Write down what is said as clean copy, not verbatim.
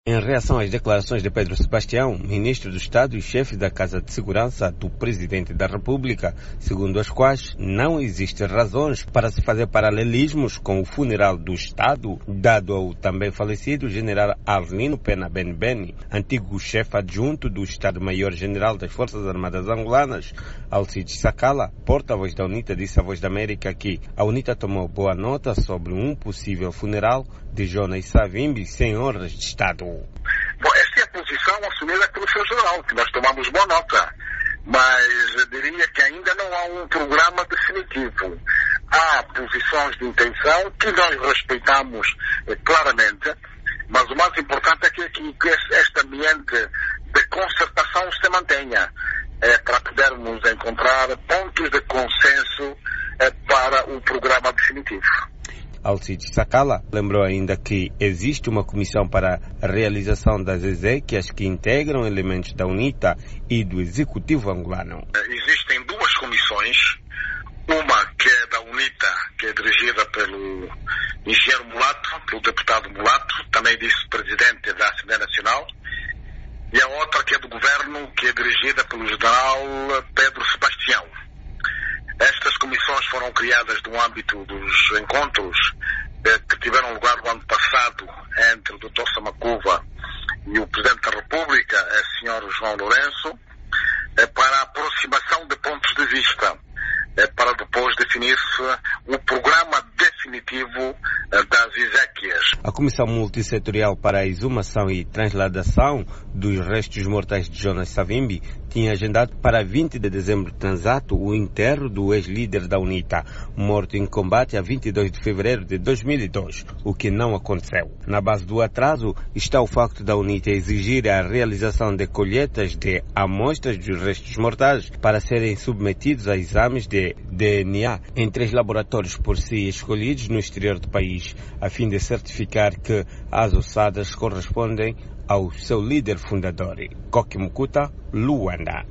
Em reação às declarações de Pedro Sebastião, ministro do Estado e chefe da Casa de Segurança do Presidente da República, segundo as quais não existem razões para se fazer paralelismos com o funeral do Estado, dado ao também falecido general Arlindo Pena Benbeni, antigo chefe adjunto do Estado-Maior-General das Forças Armadas Angolanas. Alcides Sacala, porta-voz da UNITA, disse à Voz da América que a UNITA tomou boa nota sobre um possível funeral de Jonas Savimbi sem honras de Estado. Bom, esta é a posição assumida pelo seu general, que nós tomamos boa nota, mas eu diria que ainda não há um programa definitivo. Há posições de intenção que nós respeitamos claramente, mas o mais importante é que este ambiente de concertação se mantenha, para podermos encontrar pontos de consenso para um programa definitivo. Alcides Sacala lembrou ainda que existe uma comissão para a realização das exéquias que integram elementos da UNITA e do Executivo angolano. Existem duas comissões, uma que é da UNITA, que é dirigida pelo engenheiro Mulato, pelo deputado Mulato, também vice-presidente da Assembleia Nacional, e a outra que é do governo, que é dirigida pelo general Pedro Sebastião. Estas comissões foram criadas no âmbito dos encontros que tiveram lugar no ano passado entre o Dr. Samacuva e o Presidente da República, o Sr. João Lourenço, para a aproximação de pontos de vista, para depois definir-se o programa definitivo das exéquias. A Comissão Multissetorial para a Exumação e Transladação dos Restos Mortais de Jonas Savimbi tinha agendado para 20 de dezembro transato o enterro do ex-líder da UNITA, morto em combate a 22 de fevereiro de 2002, o que não aconteceu. Na base do atraso está o facto da UNITA exigir a realização de colheitas de amostras dos restos mortais para serem submetidos a exames de DNA em 3 laboratórios por si escolhidos no exterior do país, a fim de certificar que as ossadas correspondem ao seu líder fundador, Koki Mukuta, Luanda.